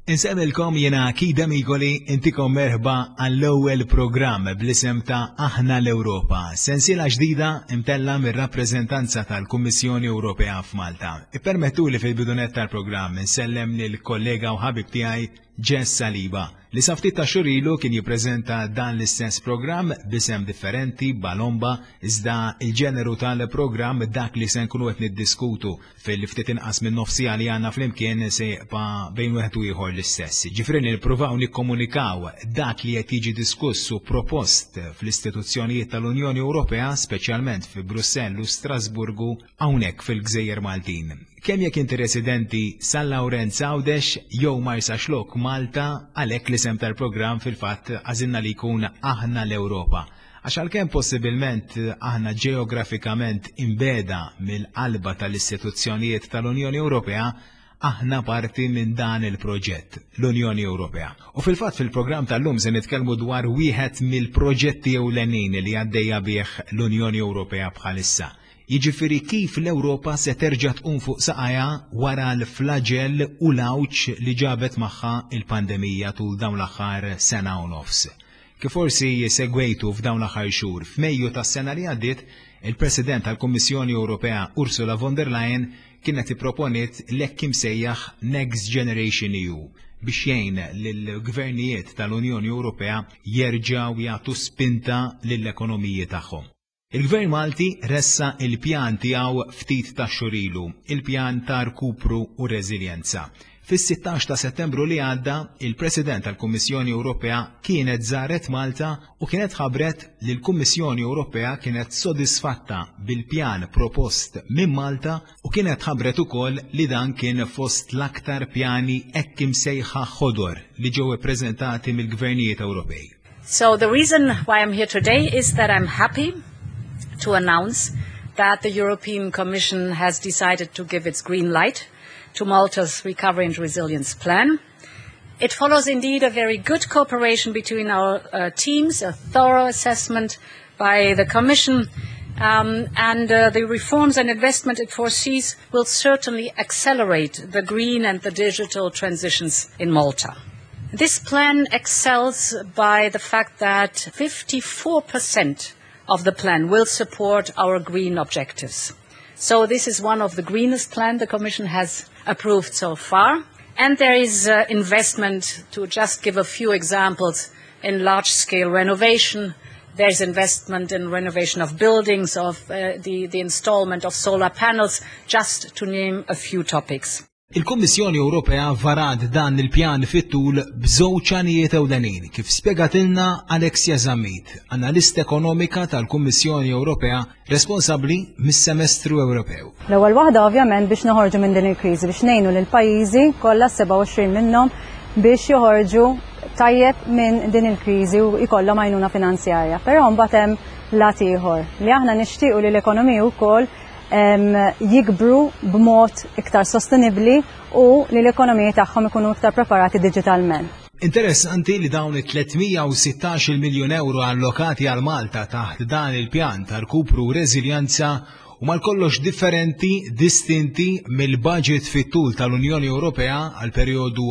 Insemmilkom jena Kida Migoli intikom merħba għall-ewwel programm bl-isem ta' Aħna l-Ewropa, sensiela ġdida imtella mir-rappreżentanza tal-Kummissjoni Ewropea f'Malta. Ippermettuli fil-bidunet tal-programm insellem lill-kollega u ħabib tiegħi Jess Saliba li sa ftit ta' xhur ilu kien jippreżenta dan l-istess programm b'isem differenti balomba iżda il-ġeneru tal-programm dak li se nkunu qed niddiskutu fil-ftit inqas minn nofsija li għandna flimkien se jibqa' bejn wieħed u ieħor l-istess. Ġifri nippruvaw nikkomunikaw dak li qed jiġi diskuss u propost fl-istituzzjonijiet tal-Unjoni Ewropea, speċjalment fi Brussell u Strasburgu hawnhekk fil-Gżejjer Maltin. Kemm jekk inti residenti San Lawrence Għawdex jew Marsa Xlok Malta, għalhekk l-isem tal-programm fil-fatt għażilna li jkun Aħna l-Ewropa. Għax għalkemm possibilment aħna ġeografikament imbeda mill-qalba tal-istituzzjonijiet tal-Unjoni Ewropea, aħna parti minn dan il-proġett, l-Unjoni Ewropea. U fil-fatt fil-programm tal-lum se nitkellmu dwar wieħed mill-proġetti ewlenin li għaddejja bih l-Unjoni Ewropea bħalissa. Jiġifieri kif l-Ewropa se terġa' tqum fuq saqajja wara l-flagell u l-awċ li ġabet magħha il-pandemija tul dawn l-aħħar sena u nofs. Kif forsi segwejtu f'dawn l-aħħar xhur, f'Mejju tas-sena li għaddiet, il-President tal-Kummissjoni Ewropea Ursula von der Leyen kienet ipproponiet l-hekk imsejjaħ Next Generation EU biex jgħin lill-gvernijiet tal-Unjoni Ewropea jerġgħu jagħtu spinta lill-ekonomiji tagħhom. Il-Gvern Malti ressa il-pjan tiegħu ftit ta' xhur ilu, il-pjan ta' rkupru u reżiljenza. Fis-16 ta' Settembru li għadda, il-President tal-Kummissjoni Ewropea kienet żaret Malta u kienet ħabret li l-Kummissjoni Ewropea kienet sodisfatta bil-pjan propost minn Malta u kienet ħabret ukoll li dan kien fost l-aktar pjani hekk imsejħa ħodor li ġew ippreżentati mill-gvernijiet Ewropej. So the reason why I'm here today is that I'm happy to announce that the European Commission has decided to give its green light to Malta's Recovery and Resilience Plan. It follows indeed a very good cooperation between our teams, a thorough assessment by the Commission, and the reforms and investment it foresees will certainly accelerate the green and the digital transitions in Malta. This plan excels by the fact that 54% of the plan will support our green objectives. So this is one of the greenest plans the Commission has approved so far. And there is investment, to just give a few examples, in large-scale renovation. There's investment in renovation of buildings, of the installment of solar panels, just to name a few topics. Il-Kummissjoni Ewropea varat dan il-pjan fit-tul b'żewġ għanijiet ewlenin kif spjegatilna Alexia Zammit, analista ekonomika tal-Kummissjoni Ewropea responsabbli mis-Semestru Ewropew. L-ewwel waħda ovvjament biex noħorġu minn din il-kriżi biex ngħinu lil pajjiżi kollha 27 minnhom biex joħorġu tajjeb minn din il-kriżi u jkollhom għajnuna finanzjarja. Però mbagħad hemm lat ieħor li aħna nixtiequ li l-ekonomija wkoll jikbru b'mod iktar sostenibbli u li l-ekonomiji tagħhom ikunu iktar preparati diġitalment. Interessanti li dawn it-316 miljun euro allokati għal Malta taħt dan il-pjan ta' rkupru u reżiljenza u mal-kollox differenti, distinti mill-budget fit-tul tal-Unjoni Ewropea għal perjodu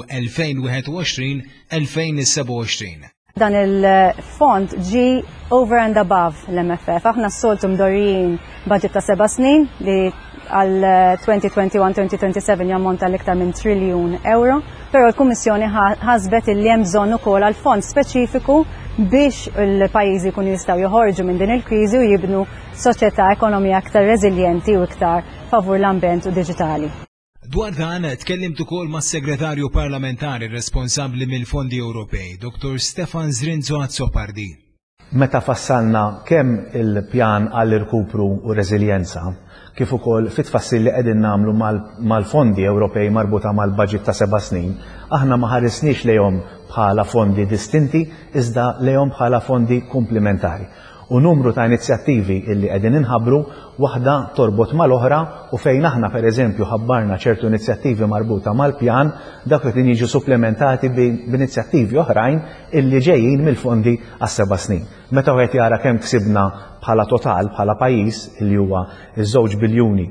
2021-2027. Dan il-fond ġi over and above l-MFF. Aħna s-soltu mdorrijin budget ta' 7 snin li għal 2021-2027 jammonta l-iktar minn triljun euro, pero l-Kummissjoni ħasbet il-li hemm bżonn ukoll għal fond speċifiku biex il-pajjiżi kun jistgħu joħorġu minn din il-kriżi u jibnu soċjetà ekonomija aktar reżiljenti u iktar favur l-ambjent u diġitali. Dwar dan tkellimt ukoll mas-Segretarju Parlamentari responsabbli mill-Fondi Ewropej, Dr. Stefan Zrinzo Azzopardi. Meta fassalna kemm il-pjan għall-irkupru u reżiljenza, kif ukoll fit-tfassil li qegħdin nagħmlu mal-fondi Ewropej marbuta mal-budget ta' 7 snin, aħna ma ħaresniex lejhom bħala fondi distinti, iżda lejhom bħala fondi komplementari. U numru ta' inizjattivi illi qegħdin inħabbru waħda torbot mal-oħra u fejn aħna pereżempju ħabbarna ċertu inizjattivi marbuta mal-pjan dak qed jiġu supplementati b'inizjattivi oħrajn illi ġejjin mill-fondi għas-7 snin. Meta wieħed jara kemm ksibna bħala total bħala pajjiż li huwa ż-2 biljuni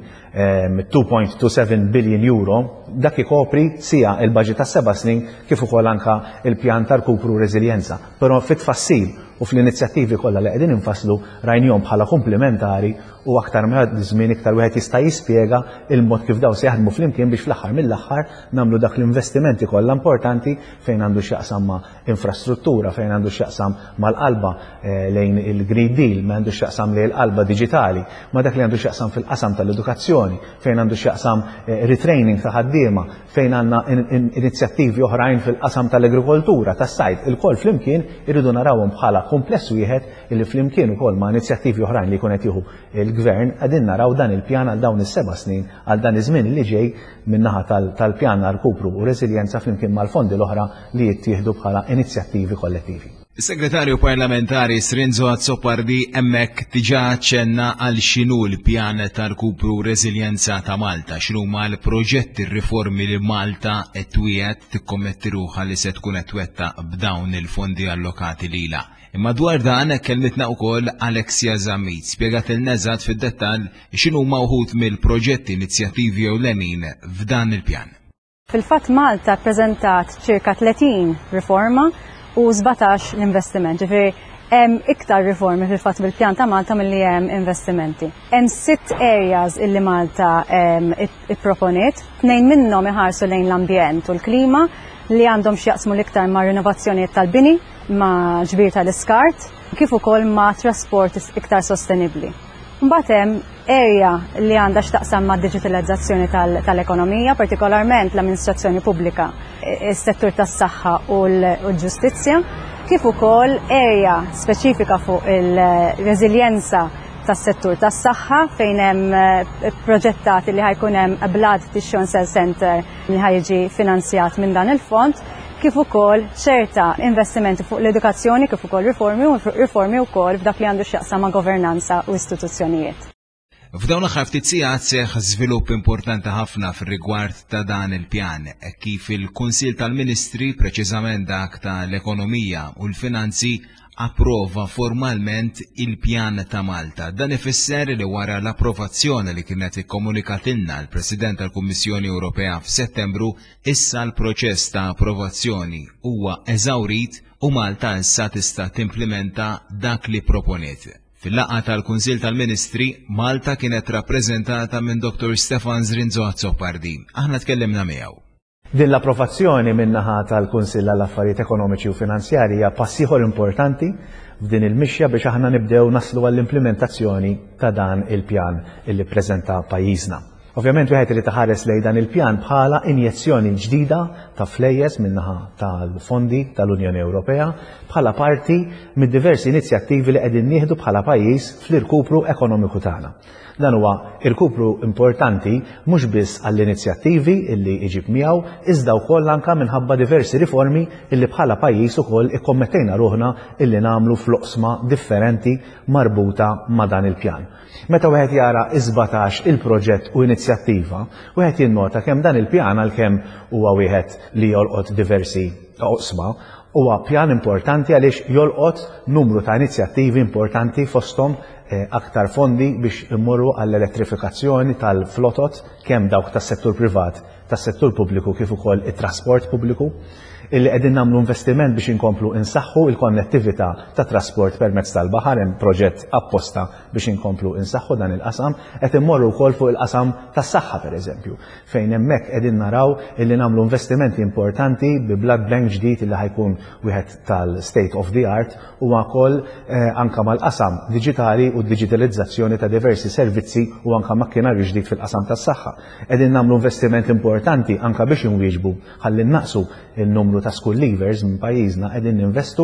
2.27 billion euro, dak ikopri sija il-budget ta' 7 snin kif ukoll anka il-pjan ta' rkupru u reżiljenza. Però fit-tfassil u fl-inizjattivi kollha li qegħdin infasslu rajnihom bħala komplementari u aktar żmien iktar wieħed jista' jispjega il-mod kif daw se jaħdmu flimkien biex fl-aħħar mill-aħħar nagħmlu dak l-investimenti kollha importanti fejn għandu x'jaqsam ma' infrastruttura, fejn għandu x'jaqsam mal-qalba lejn il-Green Deal, ma għandu x'jaqsam lejn il-qalba diġitali, ma dak li għandu x'jaqsam fil-qasam tal-edukazzjoni, fejn għandu x'jaqsam retraining ta' ħaddiema, fejn għandna inizjattivi oħrajn fil-qasam tal-agrikoltura, tas-sajd, il-koll flimkien irridu narawhom bħala kompless wieħed illi flimkien ukoll ma' inizjattivi oħrajn li jkun qed jieħu il-Gvern qegħdin naraw dan il-pjan għal dawn is-7 snin għal dan iż-żmien li ġej min-naħa tal-pjan rkupru u reżiljenza flimkien mal-fondi l-oħra li jittieħdu bħala inizjattivi kollettivi. Is-Segretarju Parlamentari Srinzo Azzopardi hemmhekk diġà ċenna għal x'inhu l-pjan ta' rkupru u reżiljenza ta' Malta, x'huma l-proġetti riformi li Malta qed twiegħed tikkommetti ruħha li se tkun qed twettaq b'dawn il-fondi allokati lilha. Imma dwar dan kelmitna wkoll Alexia Zammit, spjegat il-neżat fid-dettall x'inhuma wħud mill-proġetti inizjattivi ewlenin f'dan il-pjan. Fil-fatt Malta ppreżentat ċirka 30 riforma u 17 l-investiment. Ġifieri hemm iktar riformi fil-fatt bil-pjan ta' Malta milli hemm investimenti. Hemm 6 areas illi Malta ipproponiet, 2 minnhom iħarsu lejn l-ambjent u l-klima li għandhom x'jaqsmu l-iktar ma' rinnovazzjonijiet tal-bini, ma' ġbir tal-iskart, kif ukoll ma' trasport iktar sostenibbli. Mbagħad hemm area li għandha x'taqsam ma' digitalizzazzjoni tal-ekonomija, partikolarment l-amministrazzjoni pubblika, is-settur tas-saħħa u l-ġustizzja, kif ukoll area speċifika fuq il-reżiljenza tas-settur tas-saħħa fejn hemm proġettati li ħajkun hemm Blood Tissue Cell Center li ħajġi finanzjat minn dan il-fond, kif ukoll ċerta investimenti fuq l-edukazzjoni kif ukoll riformi wkoll f'dak li għandu x'jaqsam ma' governanza u istituzzjonijiet. F'dawn l-aħħar ftit sigħat seħħ żvilupp importanti ħafna fir-rigward ta' dan il-pjan, kif il-Kunsill tal-Ministri preċiżament dak tal-Ekonomija u l-Finanzi approva formalment il-pjan ta' Malta. Dan ifisser li wara l-approvazzjoni li kienet ikkomunikatilna l-President tal-Kummissjoni Ewropea f'Settembru, issa l-proċess ta' approvazzjoni huwa eżawrit u Malta issa tista' timplementa dak li proponiet. Fil-laqgħa tal-Kunsill tal-Ministri, Malta kienet rappreżentata minn Dr. Stefan Srinzo Azzopardi. Aħna tkellimna miegħu. Din l-approvazzjoni min-naħa tal-Kunsill għall-Affarijiet Ekonomiċi u Finanzjarji hija pass ieħor importanti f'din il-mixja biex aħna nibdew naslu għall-implementazzjoni ta' dan il-pjan illi ppreżenta pajjiżna. Ovvjament wieħed irid iħares lejn dan il-pjan bħala injezzjoni ġdida ta' flejjes min-naħa tal-fondi tal-Unjoni Ewropea bħala parti mid diversi inizjattivi li qegħdin nieħdu bħala pajjiż fl-irkupru ekonomiku tagħna. Dan huwa irkupru importanti mhux biss għall-inizjattivi illi iġib miegħu iżda wkoll anke minħabba diversi riformi illi bħala pajjiż ukoll ikkommettejna ruħna illi nagħmlu fl-oqsma differenti marbuta ma' dan il-pjan. Meta wieħed jara 17 il-proġett u inizjattiva, wieħed jinnota kemm dan il-pjan għalkemm huwa wieħed li jolqot diversi oqsma, huwa pjan importanti għaliex jolqot numru ta' inizjattivi importanti fosthom aktar fondi biex immorru għall-elettrifikazzjoni tal-flotot kemm dawk tas-settur privat, tas-settur pubbliku kif ukoll it-trasport pubbliku, illi qegħdin nagħmlu investiment biex inkomplu insaħħu il-konnettività ta' trasport permezz tal-baħar, hemm proġett apposta biex inkomplu insaħħu dan il-qasam, qed immorru wkoll fuq il-qasam tas-saħħa pereżempju, fejn hemmhekk qegħdin naraw illi nagħmlu investimenti importanti bi blood bank ġdid illi ħajkun wieħed tal-state of the art u wkoll anke mal-qasam diġitali u d-diġitalizzazzjoni ta' diversi servizzi u anke makkinarju ġdid fil-qasam tas-saħħa. Qegħdin nagħmlu investiment importanti anke biex inwieġbu ħalli naqsu il-numru ta' school leavers minn pajjiżna qegħdin ninvestu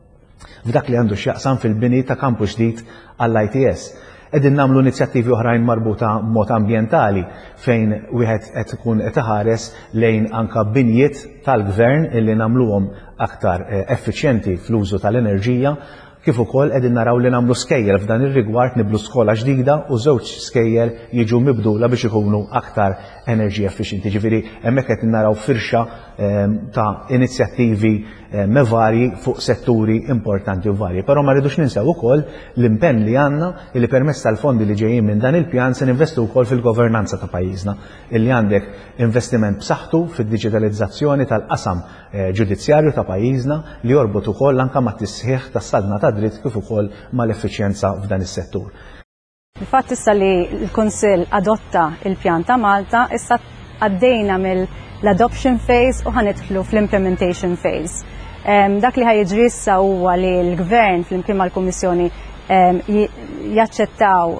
f'dak li għandu x'jaqsam fil-bini ta' kampus ġdid għall-ITS. Qegħdin nagħmlu inizjattivi oħrajn marbuta mod ambjentali fejn wieħed qed ikun qed iħares lejn anke binjiet tal-gvern illi nagħmluhom aktar effiċjenti fl-użu tal-enerġija kif ukoll qegħdin naraw li nagħmlu skejjel f'dan ir-rigward niblu skola ġdida u żewġ skejjel jiġu mibdula biex ikunu aktar energy efficienti. Ġifieri hemmhekk qed naraw firxa ta' inizjattivi mevarji fuq setturi importanti u varji. Però ma rridux ninsew ukoll l-impenn li għandna li permezz tal-fondi li ġejjin minn dan il-pjan se ninvestu wkoll fil-governanza ta' pajjiżna. Illi għandek investiment b'saħħtu fid-diġitalizzazzjoni tal-qasam ġudizzjarju ta' pajjiżna li jorbot ukoll anke mat-tisħiħ tas-sadna ta' dritt kif ukoll mal-effiċjenza f'dan is-settur. Il-fatt issa li l-Kunsill adotta il-pjan ta' Malta issa għaddejna mill-adoption phase u ħanidħlu fl-implementation phase. Dak li ħajġri issa huwa li l-Gvern flimkien mal-Kummissjoni jaċċettaw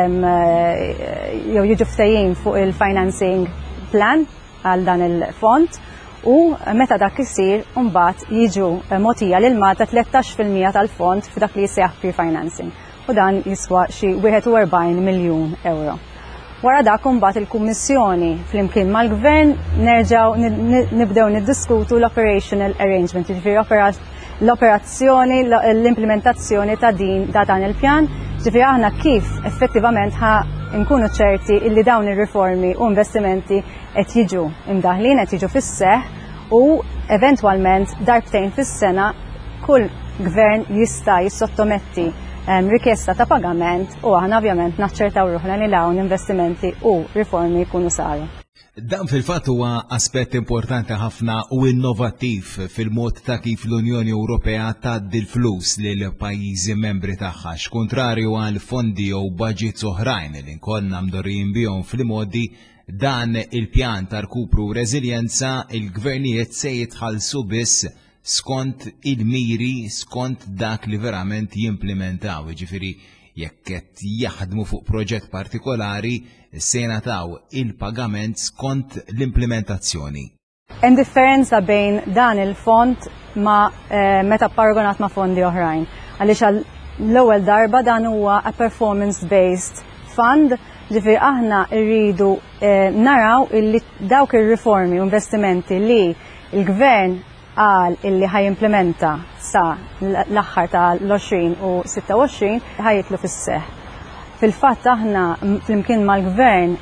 jew jiġu ftehim fuq il-financing plan għal dan il-fond u meta dak isir mbagħad jiġu mogħtija lil Malta 13% tal-fond f'dak li jseħħ pre-financing. U dan jiswa xi 41 miljun euro. Wara dak imbagħad il-Kummissjoni flimkien mal-Gvern nerġgħu nibdew niddiskutu l-operational arrangement, jiġifieri l-operazzjoni, l-implementazzjoni ta' dan il-pjan, ġifieri aħna kif effettivament nkunu ċerti illi dawn ir-riformi u investimenti qed jiġu imdaħlin, qed jiġu fis-seħħ u eventwalment darbtejn fis-sena kull gvern jista' jissottometti rikjesta ta' pagament u aħna ovvjament naċċertaw ruħna li dawn investimenti u riformi jkunu saru. Dan fil-fatt huwa aspett importanti ħafna u innovattiv fil-mod ta' kif l-Unjoni Ewropea tgħaddi l-flus lil pajjiżi membri tagħha, kontrarju għal fondi jew budgets oħrajn li nkollna mdorrijin bihom fil-modi dan il-pjan ta' rkupru u reżiljenza il-gvernijiet se jitħallsu biss skont il-miri, skont dak li verament jimplementaw, ġifiri jekk qed jaħdmu fuq proġett partikolari se jingħataw il-pagament skont l-implementazzjoni. Hemm differenza bejn dan il-fond ma meta paragonat ma' fondi oħrajn. Għaliex l-ewwel darba dan huwa a performance-based fund, ġifieri aħna rridu naraw illi dawk ir-riformi u investimenti li l-Gvern għal illi ħaj implementa sa l-axħar ta' l-20 u 26 ħajitlu fis-seħ. Fil-fatt aħna flimkien mal-Gvern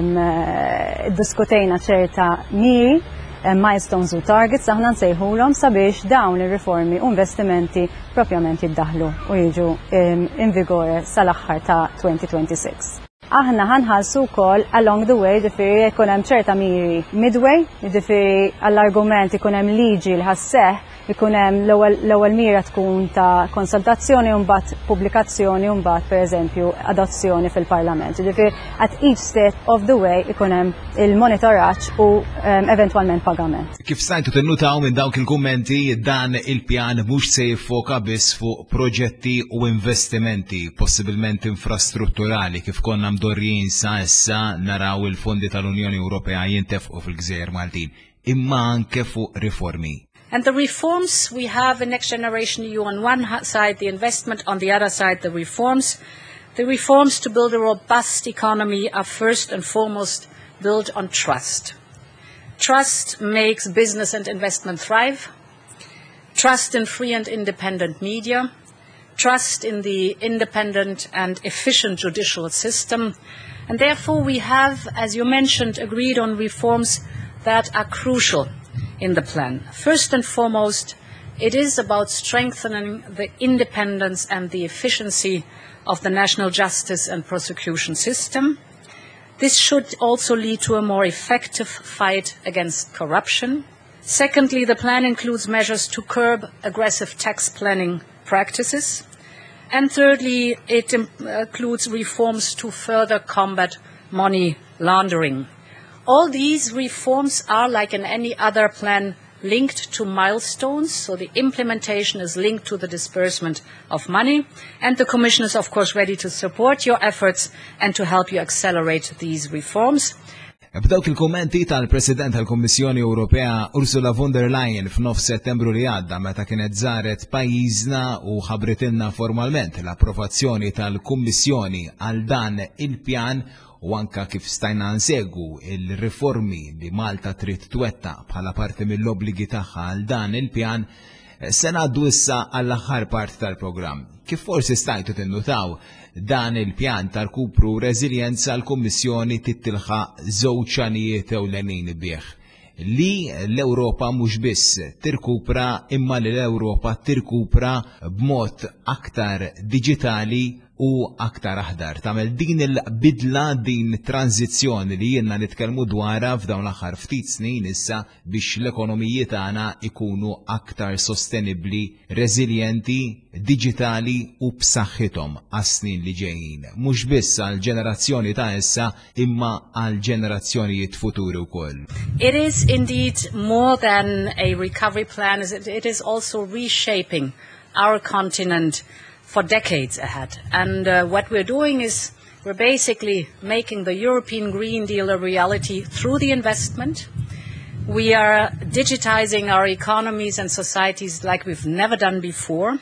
diskutejna ċerta miri, milestones u targets aħna nsejħulhom sabiex dawn ir-riformi u investimenti propjament jiddaħlu u jiġu in vigore sal-aħħar ta' 2026. Aħna ħanħallsu wkoll along the way, ġifieri jkun hemm ċerta miri midway, ġifieri għall-argument ikun hemm liġi li ħasseħ, ikun hemm l-ewwel mira tkun ta' konsultazzjoni u mbagħad pubblikazzjoni u mbagħad pereżempju adozzjoni fil-Parlament. Ġifieri at each step of the way ikun hemm il-monitoraġġ u eventwalment pagament. Kif stajtu tinnutaw minn dawk il-kummenti dan il-pjan mhux se jiffoka biss fuq proġetti u investimenti, possibilment infrastrutturali kif konna mdorrijin sa issa naraw il-fondi tal-Unjoni Ewropea jintefqu fil-Gżejjer Maltin, imma anke fuq riformi. And the reforms, we have in Next Generation EU on one side, the investment, on the other side, the reforms. The reforms to build a robust economy are first and foremost built on trust. Trust makes business and investment thrive. Trust in free and independent media. Trust in the independent and efficient judicial system. And therefore we have, as you mentioned, agreed on reforms that are crucial in the plan. First and foremost, it is about strengthening the independence and the efficiency of the national justice and prosecution system. This should also lead to a more effective fight against corruption. Secondly, the plan includes measures to curb aggressive tax planning practices. And thirdly, it includes reforms to further combat money laundering. All these reforms are, like in any other plan, linked to milestones, so the implementation is linked to the disbursement of money, and the Commission is of course ready to support your efforts and to help you accelerate these reforms. B'dawk il-kommenti tal-President tal-Kommissjoni Ewropea Ursula von der Leyen f'nof Settembru li għadda meta kienet żaret pajjiżna u ħabritilna formalment l-approvazzjoni tal-Kummissjoni għal dan il-pjan u anka kif stajna nsegwu il-riformi li Malta trid twettaq bħala parti mill-obbligi tagħha għal dan il-pjan, Se ngħaddu issa għall-aħħar part tal-programm. Kif forsi stajtu tinnutaw dan il-pjan tal-kupru reżiljenza l-Kummissjoni tittilħaq żewġ għanijiet ewlenin bih. Li l-Ewropa mhux biss tirkupra imma li l-Ewropa tirkupra b'mod aktar diġitali u aktar aħdar. Tagħmel din il-bidla, din tranzizzjoni li jenna nitkellmu dwarha f'dawn l-aħħar ftit snin issa biex l-ekonomiji tagħna ikunu aktar sostenibbli, reżiljenti, diġitali u b'saħħithom għas-snin li ġejjin. Mhux biss għal ġenerazzjoni ta' issa imma għal ġenerazzjonijiet futuri wkoll. It is indeed more than a recovery plan. It is also reshaping our continent for decades ahead. And what we're doing is we're basically making the European Green Deal a reality through the investment. We are digitizing our economies and societies like we've never done before.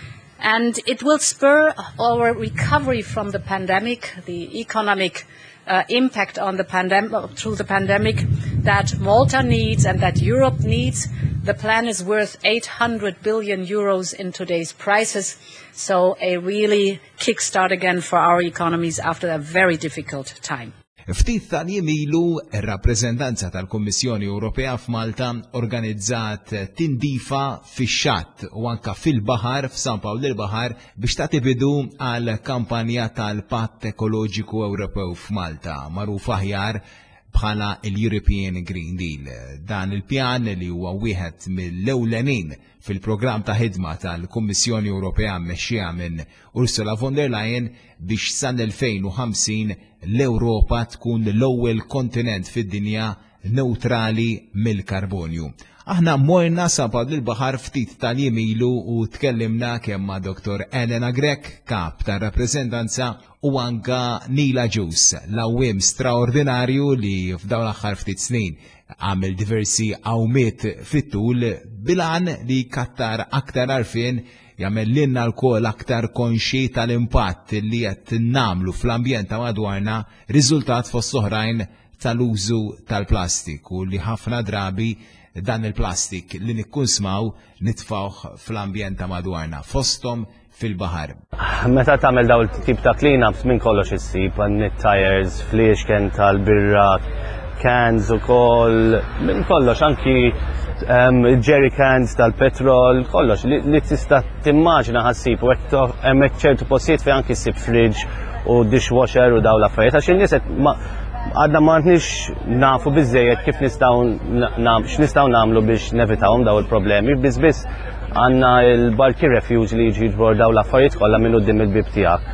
And it will spur our recovery from the pandemic, the economic impact on the through the pandemic that Malta needs and that Europe needs. The plan is worth 800 billion euros in today's prices, so a really kickstart again for our economies after a very difficult time. Ftit tal-jiem ilu ir-rappreżentanza tal-Kummissjoni Ewropea f'Malta organizzat tindifa fix-xatt u anke fil-baħar f'San Pawl il-Baħar biex tagħti bidu għal kampanja tal-Patt Ekoloġiku Ewropew f'Malta, magħruf aħjar bħala l-European Green Deal. Dan il-pjan li huwa wieħed mill-ewlenin fil-programm ta' ħidma tal-Kummissjoni Ewropea mmexxija minn Ursula von der Leyen biex san-2050 l-Ewropa tkun l-ewwel kontinent fid-dinja neutrali mill-karbonju. Aħna morna San Pawl il-Baħar ftit tal-jiem ilu u tkellimna kemm ma' Dr. Elena Grek, kap tar-rappreżentanza, u anka Nila Ġus, l-awwiem straordinarju li f'dawn l-aħħar ftit snin għamel diversi għawmiet fit-tul bilan li kattar aktar arfin jagħmel lilna l-kol aktar konxi tal-impatt li qed nagħmlu fl-ambjent ta' madwarna riżultat fost oħrajn tal-użu tal-plastiku li ħafna drabi dan il-plastik li nikkunsmaw nitfawh fl-ambjent ta' madwarna fosthom fil-baħar. Meta tagħmel dawn tip ta' clean-ups minn kollox issib għan-net tires, fliexken tal-birra, cans ukoll, minn kollox anki jerry cans tal-petrol, kollox li tista' timmaġina ħassib u hemmhekk ċertu postijiet fejn anki ssib fridge u dishwasher u dawn l-affarijiet għax in-nies għadna ma nix nafu biżejjed kif x'nistgħu nagħmlu biex nevitawhom daw il-problemi, biss għandna il-bulky refuge li jiġi jġbor daw l-affarijiet kollha minn quddiem il-bib tiegħek.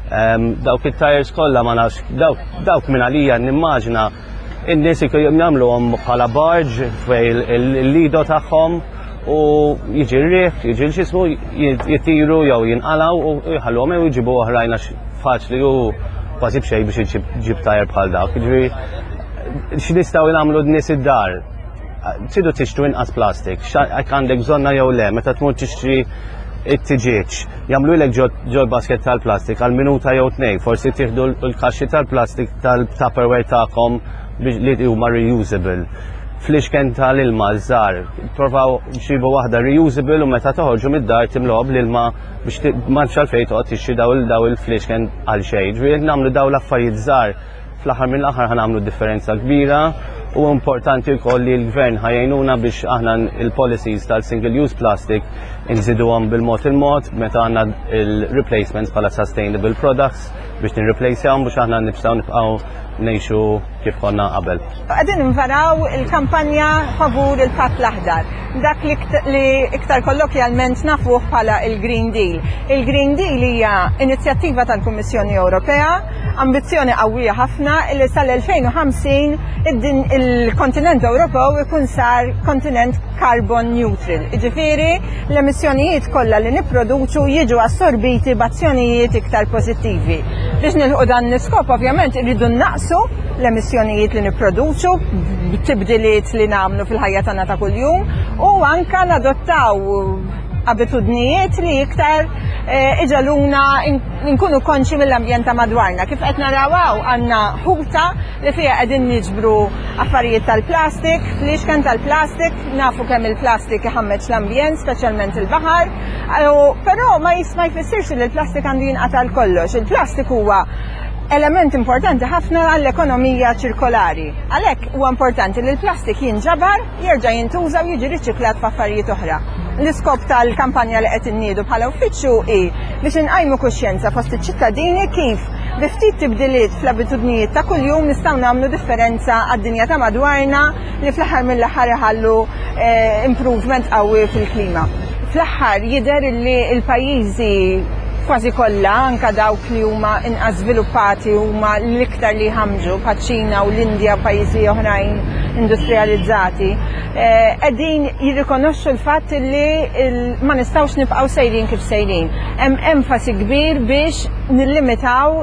Dawk it-tires kollha ma nafx dawk minn għalija nimmaġina in-nies jagħmluhom bħala barge fejn il-lido tagħhom u jiġi r-riħ, jiġi l-ġismu jittiru jew jinqalgħu u jħallhom jew jġibu oħrajn għax faċli u kważi b'xejn biex iġib tajer bħal dawk. Jiġri x'nistgħu nagħmlu n-nies id-dar. Tridu tixtru inqas plastik, jekk għandek bżonna jew le, meta tmur tixtri it-tiġieġ, jagħmlulek ġo basket tal-plastik għal minuta jew tnejn, forsi tieħdu l-kaxxi tal-plastik tal-Tupperware tagħkom li huma reusable. Fliexken tal-ilma żgħar, provaw xibu waħda reusable u meta toħorġu mid-dar timluha bl-ilma biex m'għandx għalfejn toqgħod tixtri daw il-fliexken għal xejn. Ġifieri nagħmlu dawn l-affarijiet żgħar fl-aħħar mill-aħħar ħanagħmlu differenza kbira u importanti wkoll li l-gvern ħajjejnuna biex aħna il-policies tal-single use plastic inżiduhom bil-mod meta għandna il-replacements bħala sustainable products biex nirreplacjahom biex aħna nibqgħu ngħixu kif konna qabel. Qegħdin nvaraw il-kampanja favur il-Patt l-Aħdar. Dak li iktar kollokjalment nafuh bħala il-Green Deal. Il-Green Deal hija inizjattiva tal-Kummissjoni Ewropea, ambizzjoni qawwija ħafna li sal-2050 il-kontinent Ewropew ikun sar kontinent carbon neutral. Jiġifieri l-emissjonijiet kollha li nipproduċu jiġu assorbiti b'azzjonijiet iktar pożittivi. Biex nilħu dan l-iskop ovvjament irridu naqsu l-emissjonijiet li nipproduċu, tibdiliet li nagħmlu fil-ħajja tagħna ta' kuljum u anke nadottaw abitudnijiet li iktar iġaluna nkunu konxi mill-ambjent ta' madwarna. Kif qed naraw għandna ħuta li fiha qegħdin niġbru affarijiet tal-plastik, fl-ixken tal-plastik, nafu kemm il-plastik iħammeġ l-ambjent, speċjalment il-baħar, però ma jfissirx li l-plastik għandu jinqata' kollox. Il-plastik huwa element importanti ħafna għall-ekonomija ċirkolari. Għalhekk huwa importanti li l-plastik jinġabar, jerġa' jintuża u jiġi riċiklat f'affarijiet oħra. L-iskop tal-kampanja li qed inniedu bħala uffiċċju hi biex inqajmu kuxjenza fost iċ-ċittadini kif bi ftit tibdiliet fl-abitudnijiet ta' kuljum nistgħu nagħmlu differenza għad-dinja ta' madwarna li fl-aħħar mill-aħħar iħallu improvement qawwi fil-klima. Fl-aħħar jidher li l-pajjiżi kważi kollha anke dawk li huma inqas żviluppati huma l-iktar li ħamġu bħaċ-Ċina u l-Indja pajjiżi oħrajn industrializzati qegħdin jirrikonoxxu l-fatt li ma nistgħux nibqgħu sejrin kif sejrin. Hemm enfasi kbir biex nillimitaw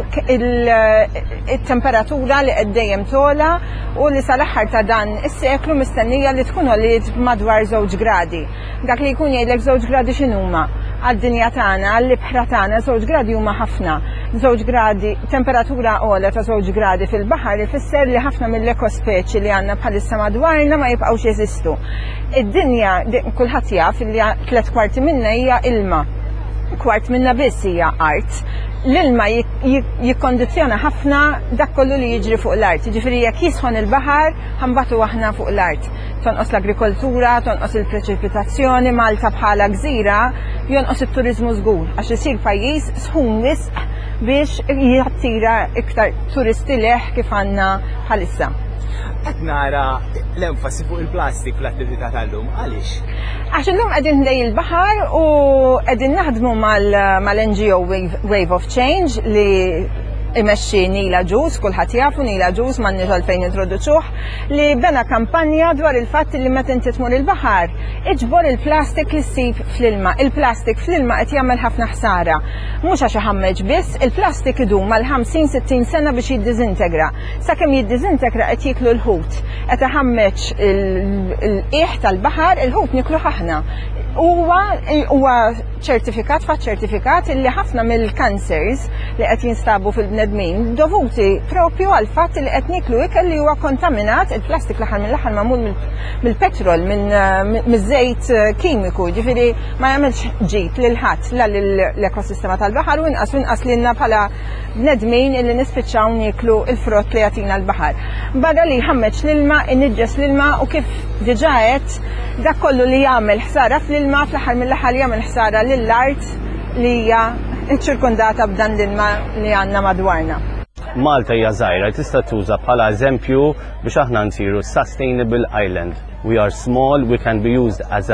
it-temperatura li qed dejjem tola u li sal-aħħar ta' dan is-seklu mistennija li tkun għoliet madwar 2 gradi. Dak li jkun jgħidlek 2 gradi x'inhuma għad-dinja tagħna, għall-ibħra tagħna 2 gradi huma ħafna. 2 gradi, temperatura għola ta' 2 gradi fil-baħar ifisser li ħafna mill-ekospeċi li għandna bħalissa madwarna ma jibqgħux jeżistu. Id-dinja kulħadd jaf li 3/4 minnha hija ilma. Kwart minna biss hija art. L-ilma jikkondizzjona ħafna dak kollu li jiġri fuq l-art. Jiġifieri jekk jisħon il-baħar ħambatu aħna fuq l-art. Tonqos l-agrikoltura, tonqos il-preċipitazzjoni, Malta bħala gżira jonqos it-turiżmu żgur għax isir pajjiż sħun wisq biex jattira iktar turisti leħ kif għandna bħalissa. Qed nara l-enfasi fuq il-plastik fl-attività tal-lum, għaliex? Għax illum qegħdin ħdej il-baħar u qegħdin naħdmu mal-NGO Wave of Change li imexxi Nila Juice, kulħadd jafu Nila Juice m'għandniex għalfejn introduċuh, li bena kampanja dwar il-fatt li meta inti tmur il-baħar iġbor il-plastik li ssib fl-ilma. Il-plastik fl-ilma qed jagħmel ħafna ħsara. Mhux għax iħammeġ biss, il-plastik idum mal-50-60 sena biex jiddiżintegra. Sakemm jiddiżintegra qed jiklu l-ħut. Qed iħammeġ il-qiegħ tal-baħar, il-ħut niklu aħna. Huwa ċertifikat illi ħafna mill-cancers li qed jinstabu fil-bnedmin dovuti propju għal fatt li qed niklu ikel li huwa kontaminat il-plastik l-aħħar mill-aħħar magħmul mill-petrol miż-żejt kimiku, ġifieri ma jagħmilx ġid lil ħadd la l-ekosistema tal-baħar u inqas lilna bħala bnedmin illi nispiċċaw niklu l-frott li jagħtina l-baħar. Barra li jħammeġ l-ilma, inniġġes l-ilma u kif diġà qed dak kollu li jagħmel ħsara fl-ilma fl-aħħar mill-aħħar jagħmel ħsara lill-art li hija ċirkundata b'dan l-ilma li għandna madwarna. Malta hija żgħira tista' tuża bħala eżempju biex aħna nsiru sustainable island. We are small, we can be used as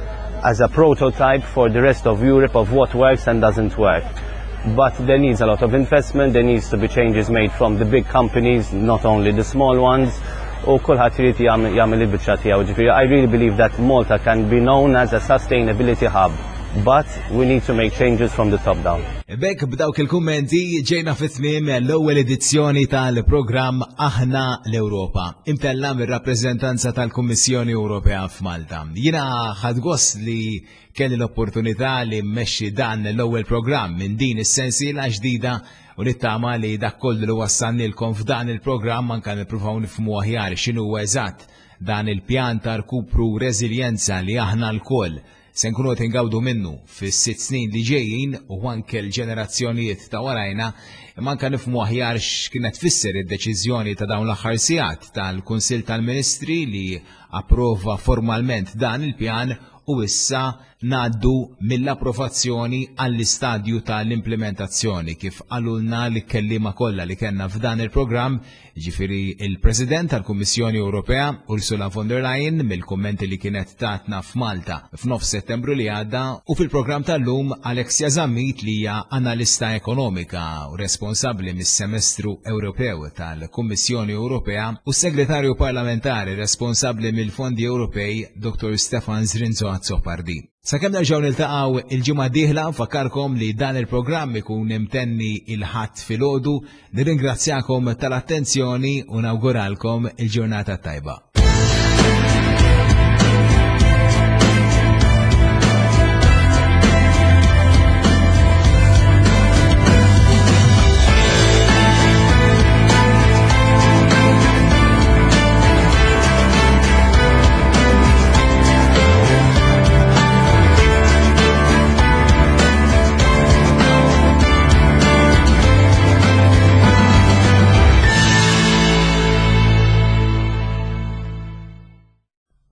a prototype for the rest of Europe of what works and doesn't work. But there needs a lot of investment, there needs to be changes made from the big companies, not only the small ones. U kulħadd irid jagħmel il-biċċa tiegħu. Ġifieri I really believe that Malta can be known as a sustainability hub. But we need to make changes from the top down. Bekk b'dawk il-kummenti ġejna fit-tmiem l-ewwel edizzjoni tal-programm Aħna l-Ewropa, imtella mir-rappreżentanza tal-Kummissjoni Ewropea f'Malta. Jiena ħadd gost li kelli l-opportunità li mmexxi dan l-ewwel programm minn din is-sensiela ġdida u nittama li dak kollu li wassannilkom f'dan il-programm anke nippruvaw nifhmu aħjar x'inhu eżatt dan il-pjan ta' rkupru reżiljenza li aħna l-koll se nkunu tingawdu minnu fis-6 snin li ġejjin u anke l-ġenerazzjonijiet ta' warajna imma anke nifhmu aħjar x'kienet tfisser id-deċiżjoni ta' dawn l-aħħar sigħat tal-Kunsill tal-Ministri li approva formalment dan il-pjan u issa ngħaddu mill-approvazzjoni għall-istadju tal-implementazzjoni kif qalulna l-kelliema kollha li kellna f'dan il-programm, ġifieri il-President tal-Kummissjoni Ewropea Ursula von der Leyen mill-kummenti li kienet tatna f'Malta f'nofs Settembru li għadda u fil-programm tal-lum Alexia Zammit li hija analista ekonomika u responsabbli mis-semestru Ewropew tal-Kummissjoni Ewropea u segretarju parlamentari responsabbli mill-Fondi Ewropej Dr. Stefan Zrinzo Azzopardi. Sakemm nerġgħu niltaqgħu il-ġimgħa d-dieħla nfakkarkom li dan il-programm ikun imtenni il-ħadd filgħodu, nirringrazzjakom tal-attenzjoni u nawguralkom il-ġurnata tajba.